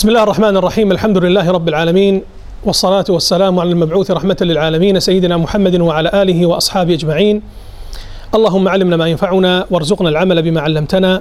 بسم الله الرحمن الرحيم. الحمد لله رب العالمين، والصلاة والسلام على المبعوث رحمة للعالمين سيدنا محمد وعلى آله وأصحابه أجمعين. اللهم علمنا ما ينفعنا وارزقنا العمل بما علمتنا.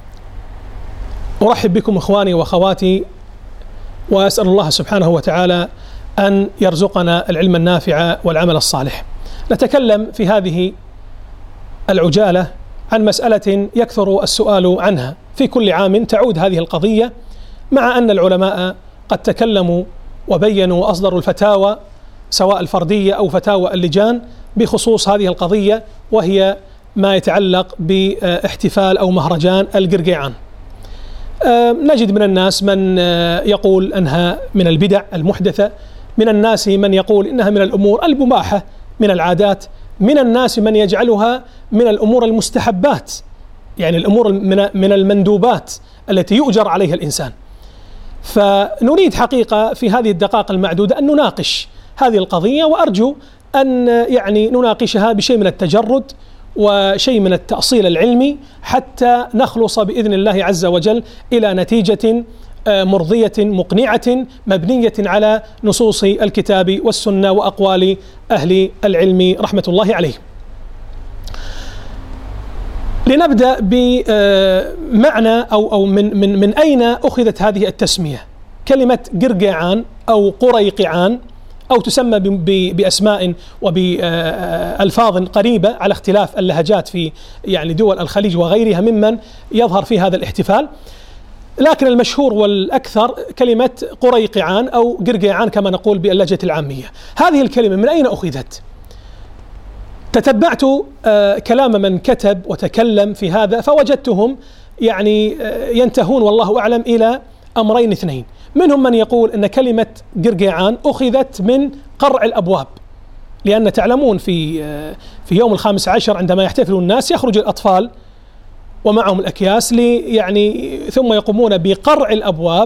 أرحب بكم إخواني وأخواتي، وأسأل الله سبحانه وتعالى أن يرزقنا العلم النافع والعمل الصالح. نتكلم في هذه العجالة عن مسألة يكثر السؤال عنها في كل عام. تعود هذه القضية مع أن العلماء قد تكلموا وبينوا وأصدروا الفتاوى سواء الفردية أو فتاوى اللجان بخصوص هذه القضية، وهي ما يتعلق باحتفال أو مهرجان القرقيعان. نجد من الناس من يقول أنها من البدع المحدثة، من الناس من يقول إنها من الأمور المباحة من العادات، من الناس من يجعلها من الأمور المستحبات، يعني الأمور من المندوبات التي يؤجر عليها الإنسان. فنريد حقيقة في هذه الدقائق المعدودة أن نناقش هذه القضية، وأرجو أن نناقشها بشيء من التجرد وشيء من التأصيل العلمي حتى نخلص بإذن الله عز وجل إلى نتيجة مرضية مقنعة مبنية على نصوص الكتاب والسنة وأقوال أهل العلم رحمة الله عليهم. لنبدأ بمعنى أو من أين أخذت هذه التسمية. كلمة قرقيعان أو قريقعان أو تسمى بأسماء وبألفاظ قريبة على اختلاف اللهجات في يعني دول الخليج وغيرها ممن يظهر في هذا الاحتفال، لكن المشهور والأكثر كلمة قريقعان أو قرقيعان كما نقول باللهجة العامية. هذه الكلمة من أين أخذت؟ تتبعت كلام من كتب وتكلم في هذا فوجدتهم يعني ينتهون والله أعلم إلى أمرين اثنين. منهم من يقول أن كلمة قرقيعان أخذت من قرع الأبواب، لأن تعلمون في يوم 15 عندما يحتفل الناس يخرج الأطفال ومعهم الأكياس يعني ثم يقومون بقرع الأبواب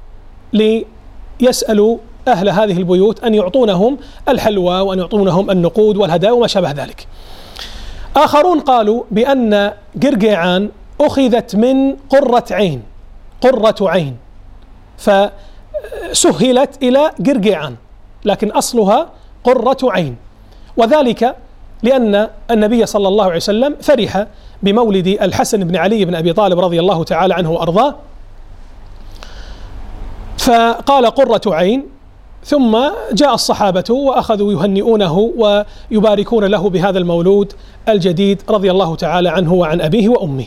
ليسألوا أهل هذه البيوت أن يعطونهم الحلوى وأن يعطونهم النقود والهدايا وما شابه ذلك. آخرون قالوا بأن قرقيعان أخذت من قرة عين، قرة عين، فسهلت إلى قرقيعان، لكن أصلها قرة عين، وذلك لأن النبي صلى الله عليه وسلم فرح بمولد الحسن بن علي بن أبي طالب رضي الله تعالى عنه وأرضاه، فقال قرة عين، ثم جاء الصحابة وأخذوا يهنئونه ويباركون له بهذا المولود الجديد رضي الله تعالى عنه وعن أبيه وأمه.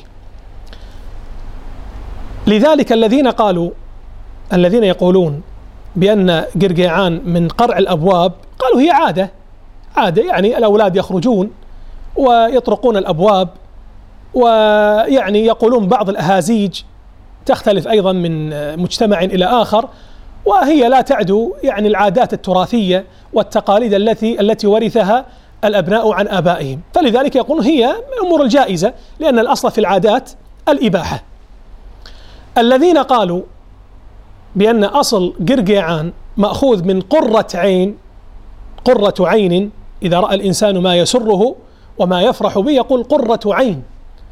لذلك الذين يقولون بأن قرقيعان من قرع الأبواب قالوا هي عادة يعني الأولاد يخرجون ويطرقون الأبواب، ويعني يقولون بعض الأهازيج تختلف أيضا من مجتمع إلى آخر، وهي لا تعدو يعني العادات التراثية والتقاليد التي ورثها الأبناء عن آبائهم، فلذلك يقولون هي من الأمور الجائزة لأن الأصل في العادات الإباحة. الذين قالوا بأن أصل قرقيعان مأخوذ من قرة عين، قرة عين، إذا رأى الإنسان ما يسره وما يفرح به يقول قرة عين،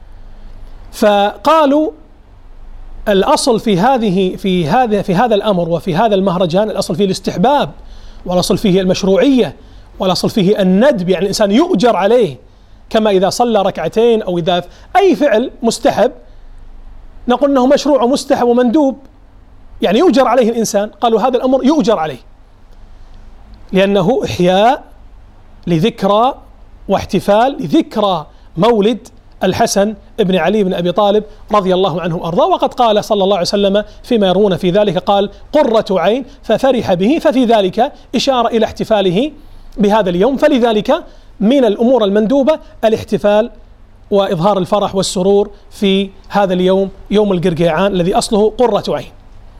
فقالوا الأصل في هذا الأمر وفي هذا المهرجان الأصل فيه الاستحباب، والأصل فيه المشروعية، والأصل فيه الندب، يعني الإنسان يؤجر عليه، كما إذا صلى ركعتين أو إذا أي فعل مستحب نقول أنه مشروع ومستحب ومندوب، يعني يؤجر عليه الإنسان. قالوا هذا الأمر يؤجر عليه لأنه إحياء لذكرى واحتفال لذكرى مولد الحسن ابن علي بن أبي طالب رضي الله عنه وأرضاه. وقد قال صلى الله عليه وسلم فيما يرون في ذلك قال قرة عين ففرح به، ففي ذلك إشارة إلى احتفاله بهذا اليوم. فلذلك من الأمور المندوبة الاحتفال وإظهار الفرح والسرور في هذا اليوم، يوم القرقيعان الذي أصله قرة عين.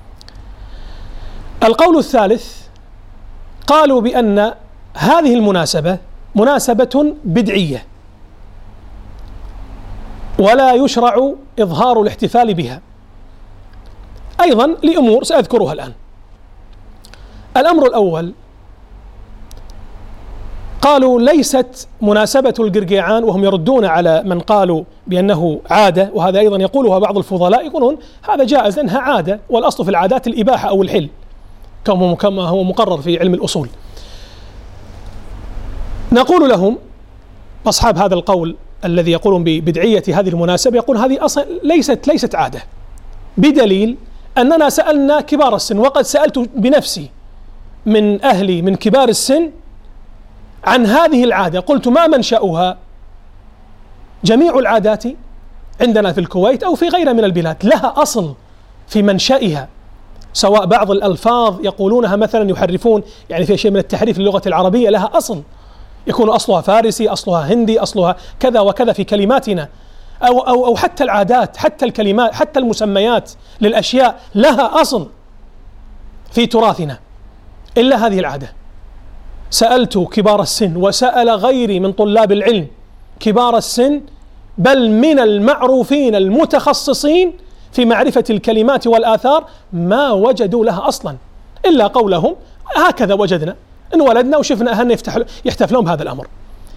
القول الثالث قالوا بأن هذه المناسبة مناسبة بدعية ولا يشرع إظهار الاحتفال بها، أيضا لأمور سأذكرها الآن. الأمر الأول قالوا ليست مناسبة القرقيعان، وهم يردون على من قالوا بأنه عادة، وهذا أيضا يقولها بعض الفضلاء، يقولون هذا جائز لأنها عادة، والأصل في العادات الإباحة أو الحل كما هو مقرر في علم الأصول. نقول لهم أصحاب هذا القول الذي يقولون ببدعية هذه المناسبة، يقول هذه أصلا ليست عادة، بدليل أننا سألنا كبار السن، وقد سألت بنفسي من أهلي من كبار السن عن هذه العادة، قلت ما منشأها؟ جميع العادات عندنا في الكويت أو في غيرها من البلاد لها أصل في منشأها، سواء بعض الألفاظ يقولونها مثلا يحرفون، يعني في شيء من التحريف للغة العربية، لها أصل يكون أصلها فارسي، أصلها هندي، أصلها كذا وكذا في كلماتنا، أو حتى العادات، حتى الكلمات، حتى المسميات للأشياء لها أصل في تراثنا، إلا هذه العادة. سألت كبار السن وسأل غيري من طلاب العلم كبار السن، بل من المعروفين المتخصصين في معرفة الكلمات والآثار، ما وجدوا لها أصلا إلا قولهم هكذا وجدنا، انولدنا وشفنا أهلنا يحتفلون بهذا الأمر.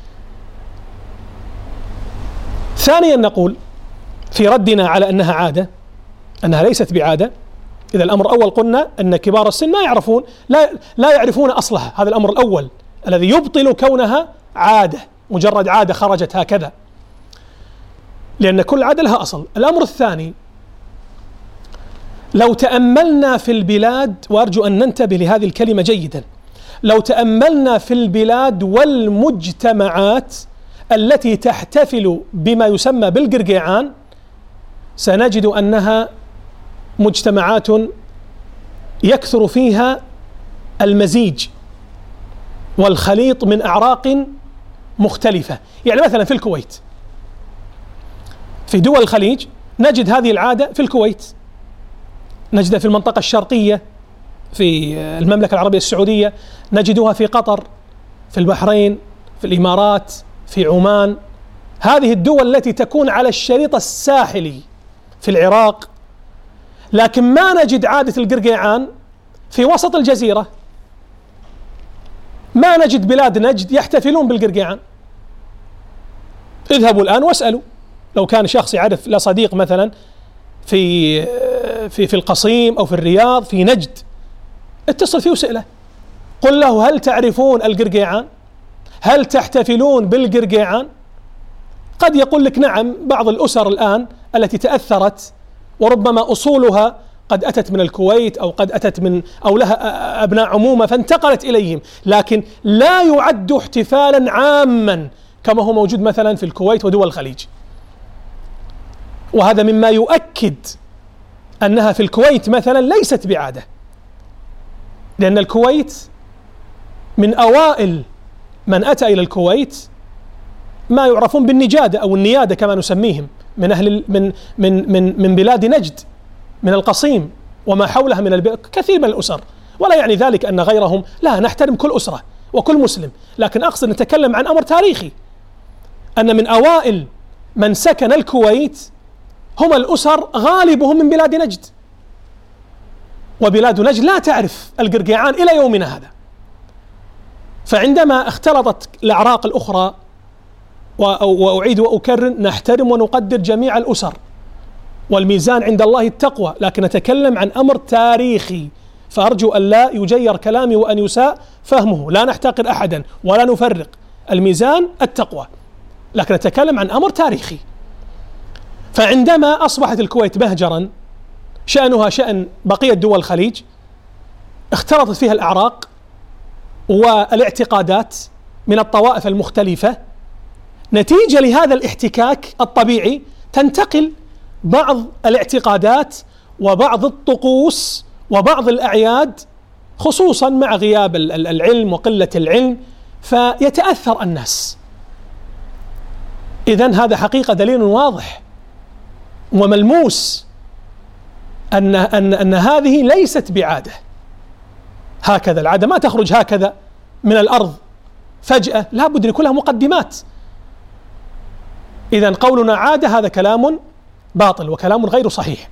ثانيا نقول في ردنا على أنها عادة أنها ليست بعادة، إذا الأمر الأول قلنا أن كبار السن ما يعرفون لا يعرفون أصلها، هذا الأمر الأول الذي يبطل كونها عادة، مجرد عادة خرجت هكذا، لأن كل عادة لها أصل. الأمر الثاني، لو تأملنا في البلاد، وأرجو أن ننتبه لهذه الكلمة جيدا، لو تأملنا في البلاد والمجتمعات التي تحتفل بما يسمى بالقرقيعان، سنجد أنها مجتمعات يكثر فيها المزيج والخليط من أعراق مختلفة. يعني مثلا في الكويت، في دول الخليج نجد هذه العادة، في الكويت نجدها في المنطقة الشرقية، في المملكة العربية السعودية، نجدها في قطر، في البحرين، في الإمارات، في عمان، هذه الدول التي تكون على الشريط الساحلي، في العراق. لكن ما نجد عادة القرقيعان في وسط الجزيرة، ما نجد بلاد نجد يحتفلون بالقرقيعان. اذهبوا الآن واسألوا، لو كان شخص يعرف له صديق مثلا في القصيم أو في الرياض في نجد، اتصل فيه وسأله، قل له هل تعرفون القرقيعان؟ هل تحتفلون بالقرقيعان؟ قد يقول لك نعم، بعض الأسر الآن التي تأثرت وربما أصولها قد أتت من الكويت أو قد أتت من أو لها أبناء عمومة فانتقلت إليهم، لكن لا يعد احتفالا عاما كما هو موجود مثلا في الكويت ودول الخليج. وهذا مما يؤكد أنها في الكويت مثلا ليست بعادة، لأن الكويت من أوائل من أتى إلى الكويت ما يعرفون بالنجادة أو النيادة كما نسميهم، من أهل من بلاد نجد، من القصيم وما حولها من كثير من الأسر. ولا يعني ذلك أن غيرهم، لا، نحترم كل أسرة وكل مسلم، لكن أقصد نتكلم عن أمر تاريخي، أن من أوائل من سكن الكويت هم الأسر غالبهم من بلاد نجد، وبلاد نجد لا تعرف القرقيعان إلى يومنا هذا. فعندما اختلطت الأعراق الأخرى، وأعيد وأكرر، نحترم ونقدر جميع الأسر، والميزان عند الله التقوى، لكن نتكلم عن أمر تاريخي، فأرجو أن لا يجير كلامي وأن يساء فهمه. لا نحتقر أحدا ولا نفرق، الميزان التقوى، لكن نتكلم عن أمر تاريخي. فعندما أصبحت الكويت مهجرا شأنها شأن بقية دول الخليج، اختلطت فيها الأعراق والاعتقادات من الطوائف المختلفة، نتيجة لهذا الاحتكاك الطبيعي تنتقل بعض الاعتقادات وبعض الطقوس وبعض الأعياد، خصوصا مع غياب العلم وقلة العلم، فيتأثر الناس. إذن هذا حقيقة دليل واضح وملموس أن هذه ليست بعادة. هكذا العادة ما تخرج هكذا من الأرض فجأة، لا بد أن يكون لها مقدمات. إذن قولنا عادة هذا كلام باطل وكلام غير صحيح.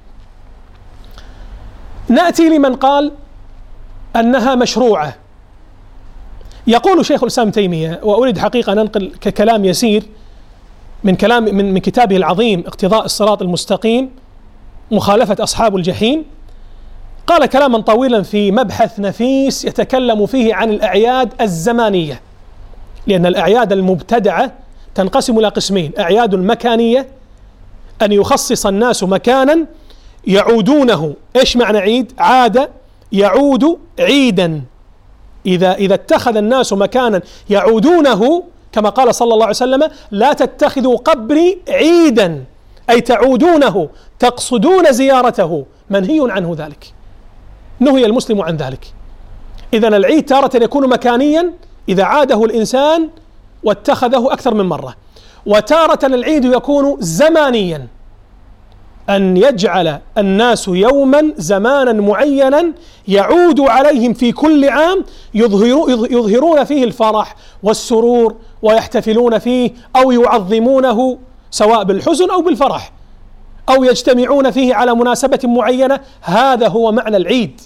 نأتي لمن قال أنها مشروعة، يقول شيخ الإسلام تيمية، وأريد حقيقة أن أنقل ككلام يسير من كلام من كتابه العظيم اقتضاء الصراط المستقيم مخالفة أصحاب الجحيم. قال كلاما طويلا في مبحث نفيس يتكلم فيه عن الأعياد الزمانية، لأن الأعياد المبتدعة تنقسم إلى قسمين: أعياد مكانية، أن يخصص الناس مكانا يعودونه. إيش معنى عيد؟ عاد يعود عيدا. إذا اتخذ الناس مكانا يعودونه، كما قال صلى الله عليه وسلم: لا تتخذوا قبري عيدا، أي تعودونه تقصدون زيارته، منهي عنه ذلك، نهي المسلم عن ذلك. إذن العيد تارة يكون مكانيا إذا عاده الإنسان واتخذه أكثر من مرة، وتارة العيد يكون زمانيا، أن يجعل الناس يوما زمانا معينا يعود عليهم في كل عام يظهرون فيه الفرح والسرور ويحتفلون فيه، أو يعظمونه سواء بالحزن أو بالفرح، أو يجتمعون فيه على مناسبة معينة. هذا هو معنى العيد.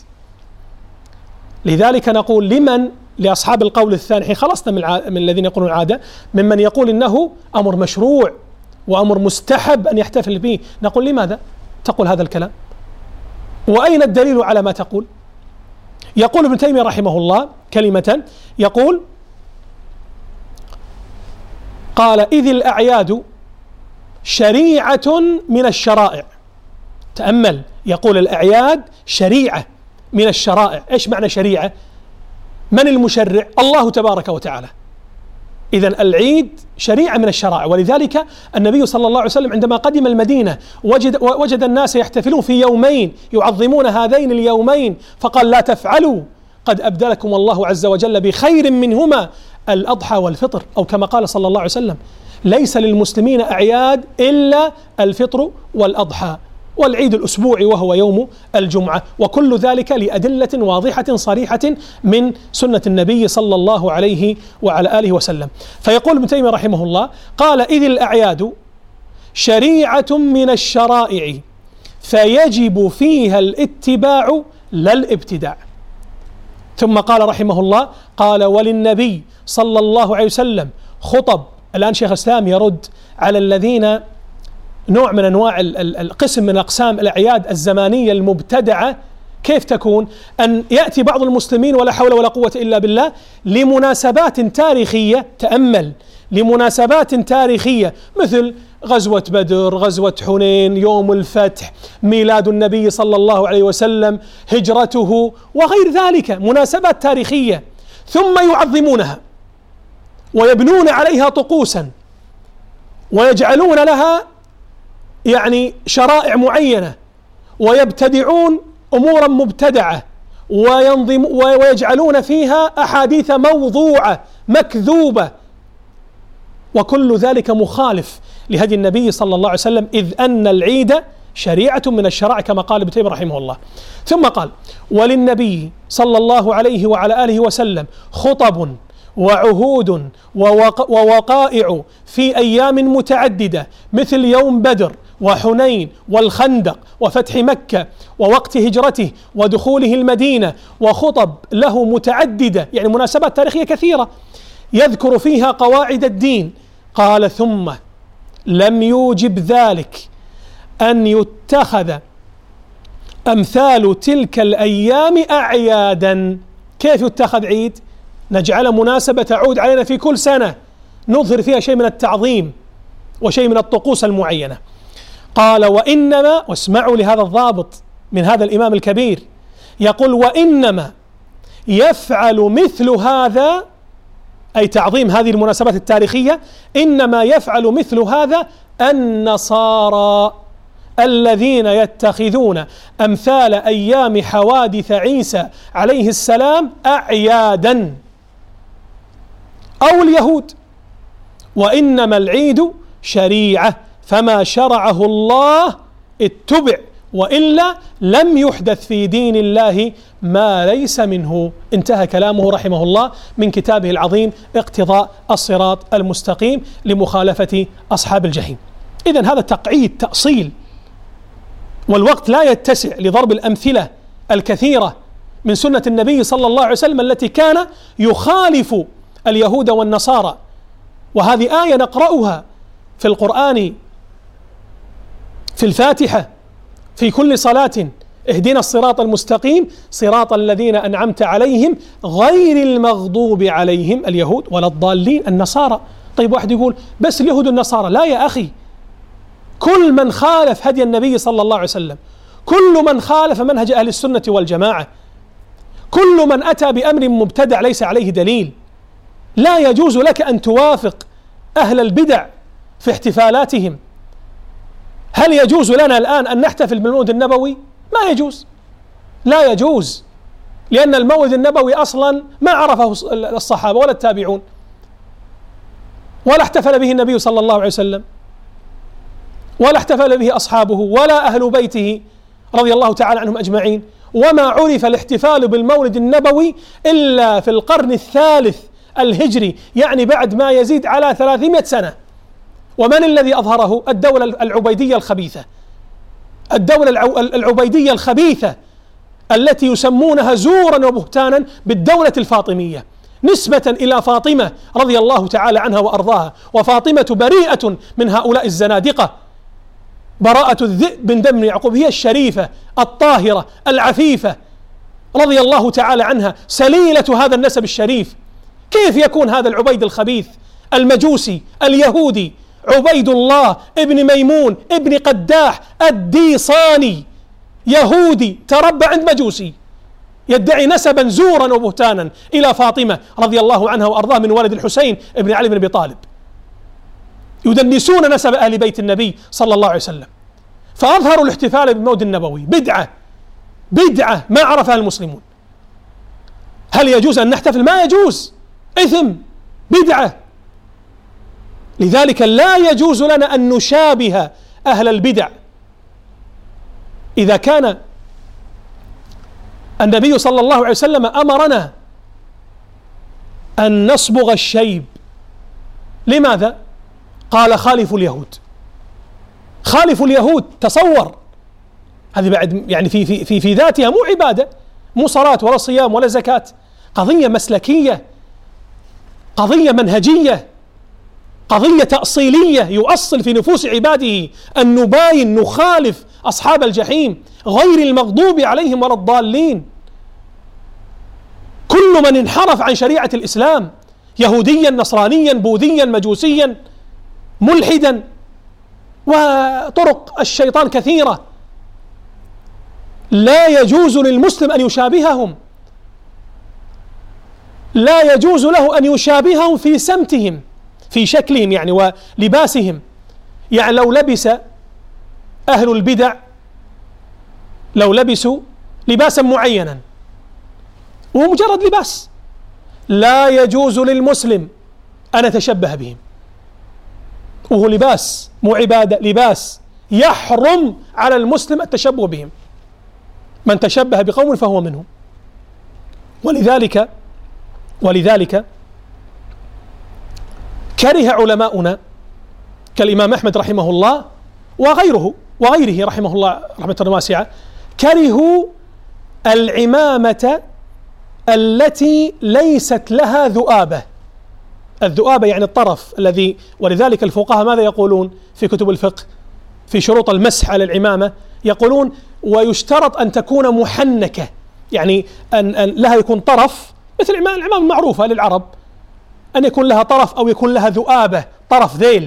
لذلك نقول لأصحاب القول الثاني، حين خلصنا من الذين يقولون العادة، ممن يقول إنه أمر مشروع وأمر مستحب أن يحتفل به، نقول: لماذا تقول هذا الكلام؟ وأين الدليل على ما تقول؟ يقول ابن تيمية رحمه الله كلمة، يقول: قال: إذ الأعياد شريعة من الشرائع. تأمل، يقول الأعياد شريعة من الشرائع. إيش معنى شريعة؟ من المشرع؟ الله تبارك وتعالى. إذن العيد شريعة من الشرائع. ولذلك النبي صلى الله عليه وسلم عندما قدم المدينة وجد الناس يحتفلون في يومين يعظمون هذين اليومين، فقال: لا تفعلوا، قد أبدلكم الله عز وجل بخير منهما الأضحى والفطر، أو كما قال صلى الله عليه وسلم: ليس للمسلمين أعياد إلا الفطر والأضحى، والعيد الأسبوعي وهو يوم الجمعة، وكل ذلك لأدلة واضحة صريحة من سنة النبي صلى الله عليه وعلى آله وسلم. فيقول ابن تيمية رحمه الله: قال: إذ الأعياد شريعة من الشرائع فيجب فيها الاتباع لا الابتداع. ثم قال رحمه الله: قال: وللنبي صلى الله عليه وسلم خطب. الآن شيخ الإسلام يرد على الذين نوع من أنواع القسم من أقسام الأعياد الزمانية المبتدعة. كيف تكون؟ أن يأتي بعض المسلمين ولا حول ولا قوة إلا بالله لمناسبات تاريخية، تأمل، لمناسبات تاريخية مثل غزوة بدر، غزوة حنين، يوم الفتح، ميلاد النبي صلى الله عليه وسلم، هجرته وغير ذلك، مناسبات تاريخية، ثم يعظمونها ويبنون عليها طقوسا ويجعلون لها شرائع معينة، ويبتدعون أمورا مبتدعة، ويجعلون فيها أحاديث موضوعة مكذوبة، وكل ذلك مخالف لهدي النبي صلى الله عليه وسلم، إذ أن العيد شريعة من الشرائع كما قال ابن تيمية رحمه الله. ثم قال: وللنبي صلى الله عليه وعلى آله وسلم خطب وعهود ووقائع في أيام متعددة، مثل يوم بدر وحنين والخندق وفتح مكة ووقت هجرته ودخوله المدينة، وخطب له متعددة، مناسبات تاريخية كثيرة يذكر فيها قواعد الدين. قال: ثم لم يوجب ذلك أن يتخذ أمثال تلك الأيام أعيادا. كيف يتخذ عيد؟ نجعل مناسبة تعود علينا في كل سنة نظهر فيها شيء من التعظيم وشيء من الطقوس المعينة. قال: وإنما، واسمعوا لهذا الضابط من هذا الإمام الكبير، يقول: وإنما يفعل مثل هذا، أي تعظيم هذه المناسبات التاريخية، إنما يفعل مثل هذا النصارى الذين يتخذون أمثال أيام حوادث عيسى عليه السلام أعيادا، أو اليهود. وإنما العيد شريعة، فما شرعه الله اتبع، وإلا لم يحدث في دين الله ما ليس منه. انتهى كلامه رحمه الله من كتابه العظيم اقتضاء الصراط المستقيم لمخالفة أصحاب الجحيم. إذن هذا تقعيد تأصيل، والوقت لا يتسع لضرب الأمثلة الكثيرة من سنة النبي صلى الله عليه وسلم التي كان يخالف اليهود والنصارى. وهذه آية نقرأها في القرآن في الفاتحة في كل صلاة: اهدنا الصراط المستقيم صراط الذين أنعمت عليهم غير المغضوب عليهم اليهود ولا الضالين النصارى. طيب واحد يقول بس اليهود والنصارى. لا يا أخي، كل من خالف هدي النبي صلى الله عليه وسلم، كل من خالف منهج أهل السنة والجماعة، كل من أتى بأمر مبتدع ليس عليه دليل. لا يجوز لك أن توافق أهل البدع في احتفالاتهم. هل يجوز لنا الآن أن نحتفل بالمولد النبوي؟ ما يجوز، لا يجوز، لأن المولد النبوي أصلا ما عرفه الصحابة ولا التابعون، ولا احتفل به النبي صلى الله عليه وسلم، ولا احتفل به أصحابه ولا أهل بيته رضي الله تعالى عنهم أجمعين. وما عرف الاحتفال بالمولد النبوي إلا في القرن الثالث الهجري، يعني بعد ما يزيد على 300 سنة. ومن الذي أظهره؟ الدولة العبيدية الخبيثة، الدولة العبيدية الخبيثة التي يسمونها زورا وبهتانا بالدولة الفاطمية، نسبة إلى فاطمة رضي الله تعالى عنها وأرضاها. وفاطمة بريئة من هؤلاء الزنادقة، براءة الذئب من دم يعقوب، هي الشريفة الطاهرة العفيفة رضي الله تعالى عنها، سليلة هذا النسب الشريف. كيف يكون هذا العبيد الخبيث المجوسي اليهودي عبيد الله ابن ميمون ابن قداح الديصاني يهودي تربى عند مجوسي يدعي نسبا زورا وبهتانا إلى فاطمة رضي الله عنها وأرضاها من ولد الحسين ابن علي بن أبي طالب، يدنسون نسب أهل بيت النبي صلى الله عليه وسلم. فأظهروا الاحتفال بالمولد النبوي بدعة ما عرفها المسلمون. هل يجوز أن نحتفل؟ ما يجوز، إثم، بدعة. لذلك لا يجوز لنا أن نشابه أهل البدع. إذا كان النبي صلى الله عليه وسلم أمرنا أن نصبغ الشيب، لماذا؟ قال خالفوا اليهود. خالفوا اليهود، تصور، هذه بعد يعني في ذاتها مو عبادة، مو صلاة ولا صيام ولا زكاة، قضية مسلكية، قضية منهجية، قضية تأصيلية، يؤصل في نفوس عباده أن نباين نخالف أصحاب الجحيم غير المغضوب عليهم ولا الضالين. كل من انحرف عن شريعة الإسلام، يهوديا نصرانيا بوذيا مجوسيا ملحدا، وطرق الشيطان كثيرة، لا يجوز للمسلم أن يشابههم، لا يجوز له أن يشابههم في سمتهم، في شكلهم يعني ولباسهم. يعني لو لبس أهل البدع، لو لبسوا لباسا معينا ومجرد لباس، لا يجوز للمسلم أن يتشبه بهم، وهو لباس مو عبادة، لباس، يحرم على المسلم التشبه بهم. من تشبه بقوم فهو منهم. ولذلك كره علماؤنا كالإمام أحمد رحمه الله وغيره رحمه الله رحمة واسعة، كرهوا العمامة التي ليست لها ذؤابة. الذؤابة يعني الطرف الذي، ولذلك الفقهاء ماذا يقولون في كتب الفقه في شروط المسح على العمامة؟ يقولون ويشترط أن تكون محنكة، يعني أن لها يكون طرف، مثل العمامة المعروفة للعرب أن يكون لها طرف أو يكون لها ذؤابة، طرف ذيل.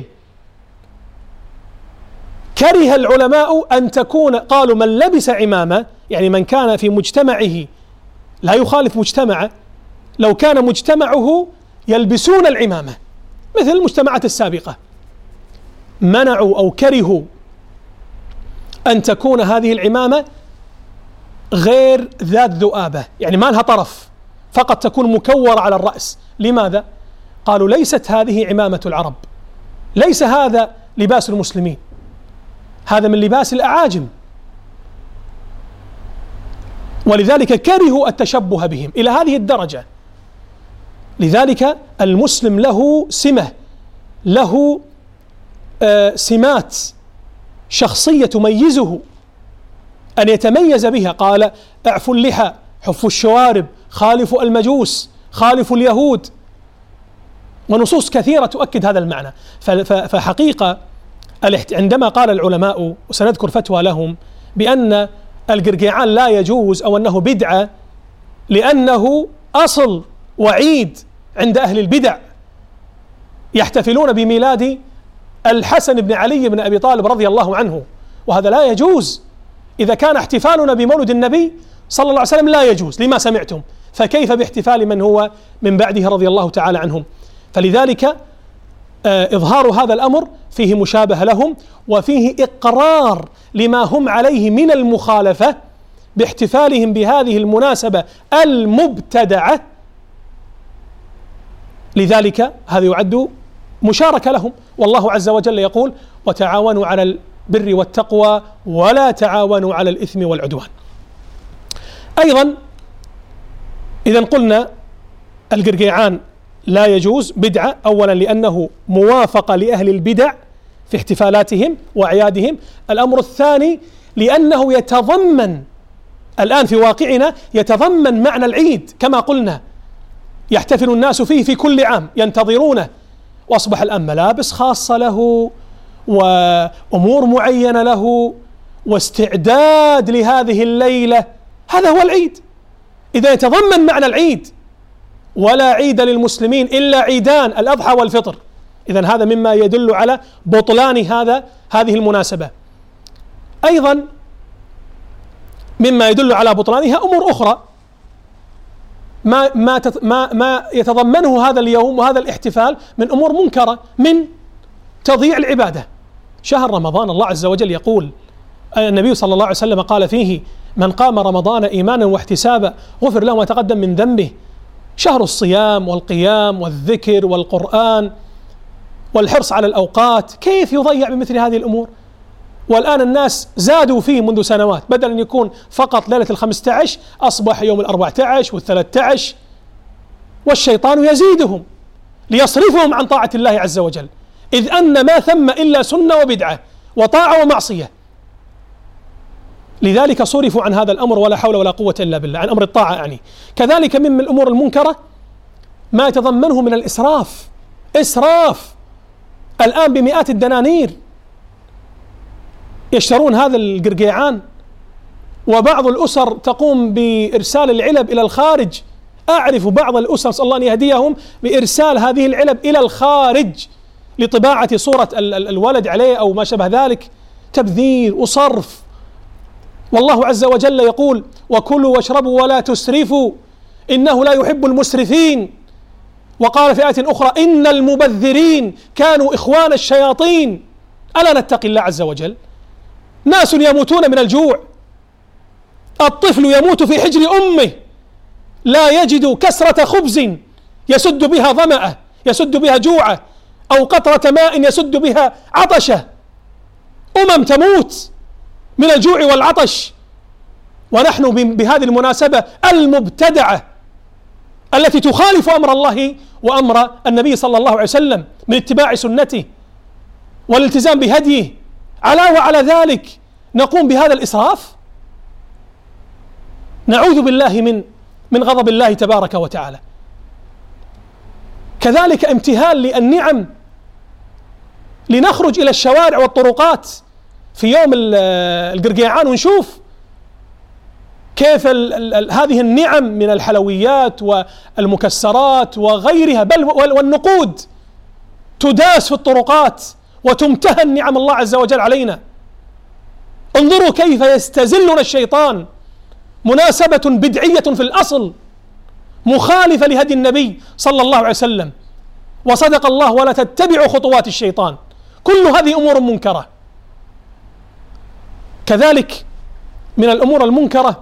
كره العلماء أن تكون، قالوا من لبس عمامة، يعني من كان في مجتمعه لا يخالف مجتمعه، لو كان مجتمعه يلبسون العمامة مثل المجتمعات السابقة، منعوا أو كرهوا أن تكون هذه العمامة غير ذات ذؤابة، يعني ما لها طرف، فقط تكون مكورة على الرأس. لماذا؟ قالوا ليست هذه عمامة العرب، ليس هذا لباس المسلمين، هذا من لباس الأعاجم. ولذلك كرهوا التشبه بهم إلى هذه الدرجة. لذلك المسلم له سمة، له سمات شخصية تميزه، أن يتميز بها. قال اعفوا اللحى، حفوا الشوارب، خالفوا المجوس، خالفوا اليهود، ونصوص كثيرة تؤكد هذا المعنى. فحقيقة عندما قال العلماء، وسنذكر فتوى لهم، بأن القرقيعان لا يجوز أو أنه بدعة لأنه أصل وعيد عند أهل البدع، يحتفلون بميلاد الحسن بن علي بن أبي طالب رضي الله عنه، وهذا لا يجوز. إذا كان احتفالنا بمولد النبي صلى الله عليه وسلم لا يجوز لما سمعتم، فكيف باحتفال من هو من بعده رضي الله تعالى عنهم؟ فلذلك إظهار هذا الأمر فيه مشابهة لهم، وفيه إقرار لما هم عليه من المخالفة باحتفالهم بهذه المناسبة المبتدعة. لذلك هذا يعد مشاركة لهم، والله عز وجل يقول: وتعاونوا على البر والتقوى ولا تعاونوا على الإثم والعدوان. أيضا إذا قلنا القرقيعان لا يجوز، بدعة، أولا لأنه موافقة لأهل البدع في احتفالاتهم وأعيادهم. الأمر الثاني لأنه يتضمن الآن في واقعنا يتضمن معنى العيد، كما قلنا يحتفل الناس فيه في كل عام ينتظرونه، وأصبح الآن ملابس خاصة له وأمور معينة له واستعداد لهذه الليلة، هذا هو العيد. إذا يتضمن معنى العيد، ولا عيد للمسلمين إلا عيدان، الأضحى والفطر، إذن هذا مما يدل على بطلان هذه المناسبة. أيضا مما يدل على بطلانها أمور أخرى ما يتضمنه هذا اليوم وهذا الاحتفال من أمور منكرة، من تضييع العبادة. شهر رمضان الله عز وجل يقول، النبي صلى الله عليه وسلم قال فيه: من قام رمضان إيمانا واحتسابا غفر له ما تقدم من ذنبه. شهر الصيام والقيام والذكر والقرآن والحرص على الأوقات، كيف يضيع بمثل هذه الأمور؟ والآن الناس زادوا فيه منذ سنوات، بدل أن يكون فقط ليلة 15 أصبح يوم 14 و13، والشيطان يزيدهم ليصرفهم عن طاعة الله عز وجل، إذ أن ما ثم إلا سنة وبدعة وطاعة ومعصية. لذلك صرفوا عن هذا الأمر، ولا حول ولا قوة إلا بالله، عن أمر الطاعة يعني. كذلك من الأمور المنكرة ما يتضمنه من الإسراف، إسراف الآن بمئات الدنانير يشترون هذا القرقيعان، وبعض الأسر تقوم بإرسال العلب إلى الخارج. أعرف بعض الأسر صلى الله أن يهديهم بإرسال هذه العلب إلى الخارج لطباعة صورة الولد عليه أو ما شابه ذلك، تبذير وصرف. والله عز وجل يقول: وكلوا واشربوا ولا تسرفوا إنه لا يحب المسرفين. وقال في آية أخرى: إن المبذرين كانوا إخوان الشياطين. ألا نتقي الله عز وجل؟ ناس يموتون من الجوع، الطفل يموت في حجر أمه لا يجد كسرة خبز يسد بها ظمأه، يسد بها جوعه، أو قطرة ماء يسد بها عطشه. تموت من الجوع والعطش، ونحن بهذه المناسبة المبتدعة التي تخالف أمر الله وأمر النبي صلى الله عليه وسلم من اتباع سنته والالتزام بهديه، علاوة على ذلك نقوم بهذا الإسراف. نعوذ بالله من غضب الله تبارك وتعالى. كذلك امتهال للنعم، لنخرج إلى الشوارع والطرقات في يوم القرقيعان ونشوف كيف هذه النعم من الحلويات والمكسرات وغيرها، بل والنقود تداس في الطرقات وتمتهن نعم الله عز وجل علينا. انظروا كيف يستزلنا الشيطان، مناسبة بدعية في الأصل مخالفة لهدي النبي صلى الله عليه وسلم. وصدق الله: ولا تتبعوا خطوات الشيطان. كل هذه أمور منكرة. كذلك من الأمور المنكرة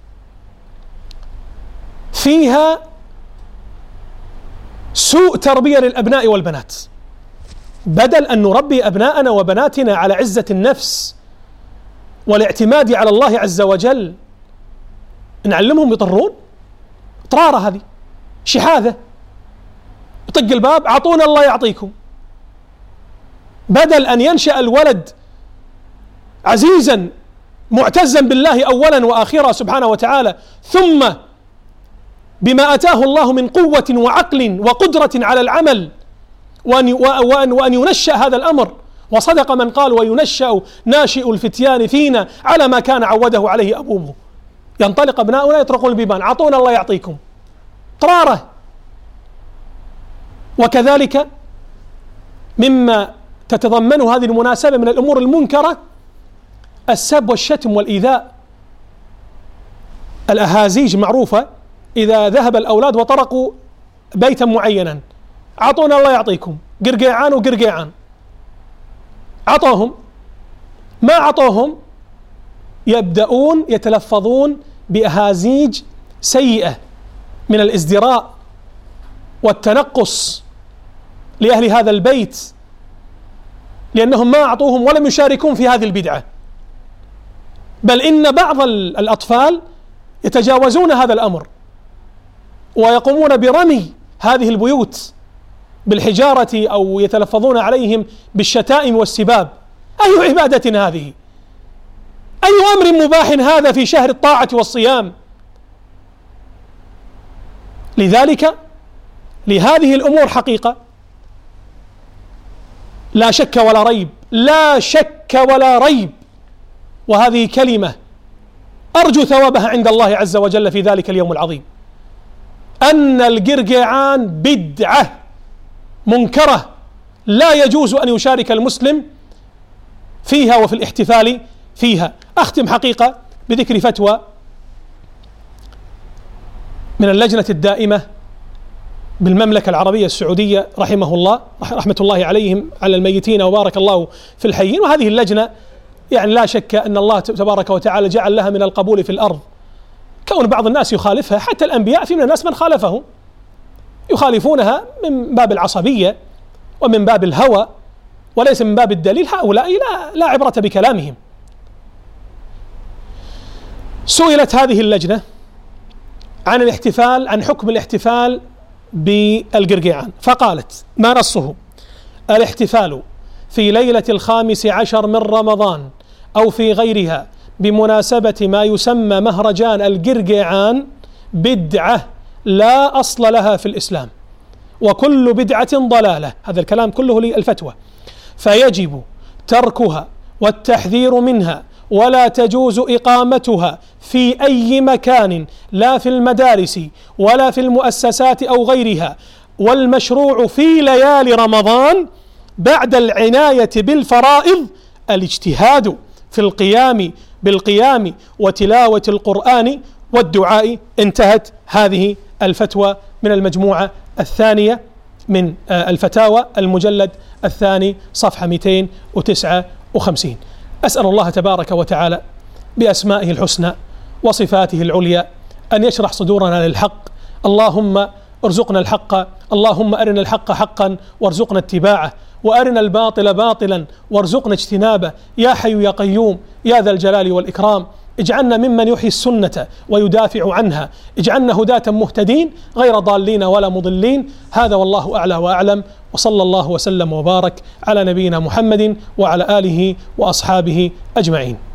فيها سوء تربية للأبناء والبنات. بدل أن نربي أبناءنا وبناتنا على عزة النفس والاعتماد على الله عز وجل، نعلمهم يطرون طرارة، هذه شحاذة، يطق الباب: أعطونا الله يعطيكم. بدل أن ينشأ الولد عزيزا معتزا بالله أولا وآخرا سبحانه وتعالى، ثم بما أتاه الله من قوة وعقل وقدرة على العمل، وأن ينشأ هذا الأمر. وصدق من قال: وينشأ ناشئ الفتيان فينا على ما كان عوده عليه أبوه. ينطلق أبناؤنا يطرقون البيبان: أعطونا الله يعطيكم، قراره. وكذلك مما تتضمنه هذه المناسبة من الأمور المنكرة السب والشتم والإيذاء. الأهازيج معروفة، إذا ذهب الأولاد وطرقوا بيتا معينا: أعطونا الله يعطيكم، قرقيعان وقرقيعان. عطوهم، ما عطوهم، يبدأون يتلفظون بأهازيج سيئة من الازدراء والتنقص لأهل هذا البيت، لأنهم ما أعطوهم ولم يشاركون في هذه البدعة. بل إن بعض الأطفال يتجاوزون هذا الأمر ويقومون برمي هذه البيوت بالحجارة أو يتلفظون عليهم بالشتائم والسباب. أي عبادة هذه؟ أي أمر مباح هذا في شهر الطاعة والصيام؟ لذلك لهذه الأمور حقيقة لا شك ولا ريب، لا شك ولا ريب، وهذه كلمة أرجو ثوابها عند الله عز وجل في ذلك اليوم العظيم، أن القرقيعان بدعة منكرة لا يجوز أن يشارك المسلم فيها وفي الاحتفال فيها. أختم حقيقة بذكر فتوى من اللجنة الدائمة بالمملكة العربية السعودية رحمه الله، رحمة الله عليهم على الميتين وبارك الله في الحيين. وهذه اللجنة يعني لا شك أن الله تبارك وتعالى جعل لها من القبول في الأرض، كون بعض الناس يخالفها، حتى الأنبياء في من الناس من خالفه، يخالفونها من باب العصبية ومن باب الهوى وليس من باب الدليل. هؤلاء لا عبرة بكلامهم. سئلت هذه اللجنة عن الاحتفال، عن حكم الاحتفال بالقرقيعان، فقالت: ما نصه: الاحتفال في ليلة 15 من رمضان أو في غيرها بمناسبة ما يسمى مهرجان القرقيعان بدعة لا أصل لها في الإسلام، وكل بدعة ضلالة. هذا الكلام كله للفتوى، فيجب تركها والتحذير منها، ولا تجوز إقامتها في أي مكان، لا في المدارس ولا في المؤسسات أو غيرها. والمشروع في ليالي رمضان بعد العناية بالفرائض الاجتهاد في القيام بالقيام وتلاوة القرآن والدعاء. انتهت هذه الفتوى من المجموعة الثانية من الفتاوى، المجلد الثاني صفحة 259. أسأل الله تبارك وتعالى بأسمائه الحسنى وصفاته العليا أن يشرح صدورنا للحق. اللهم ارزقنا الحق، اللهم أرنا الحق حقا وارزقنا اتباعه، وأرنا الباطل باطلا وارزقنا اجتنابه، يا حي يا قيوم يا ذا الجلال والإكرام. اجعلنا ممن يحيي السنة ويدافع عنها، اجعلنا هداة مهتدين غير ضالين ولا مضلين. هذا والله أعلى وأعلم، وصلى الله وسلم وبارك على نبينا محمد وعلى آله وأصحابه أجمعين.